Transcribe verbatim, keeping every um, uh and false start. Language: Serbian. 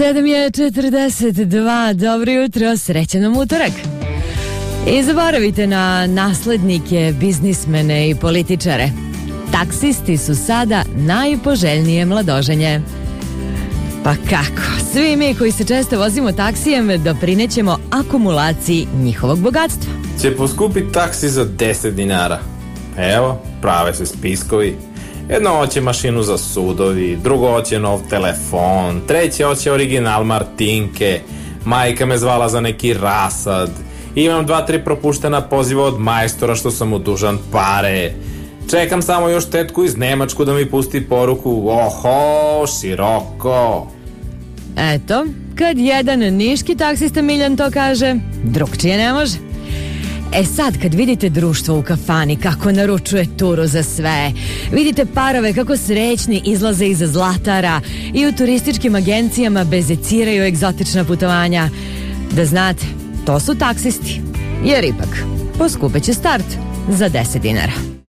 sedam je četrdeset dva, dobro jutro, srećan nam utorak. I zaboravite na naslednike, biznismene i političare. Taksisti su sada najpoželjnije mladoženje. Pa kako, svi mi koji se često vozimo taksijem doprinećemo akumulaciji njihovog bogatstva. Će poskupiti taksi za deset dinara. Evo, prave se spiskovi. Jedno hoće mašinu za sudovi, drugo hoće nov telefon, treće hoće original Martinke, majka me zvala za neki rasad, imam dva, tri propuštena poziva od majstora što sam mu dužan pare, čekam samo još tetku iz Nemačku da mi pusti poruku, oho, široko. Eto, kad jedan niški taksista Miljan to kaže, drugčije ne može. E sad kad vidite društvo u kafani kako naručuje turu za sve, vidite parove kako srećni izlaze iza zlatara i u turističkim agencijama bezeciraju egzotična putovanja, da znate, to su taksisti, jer ipak poskupeće start za deset dinara.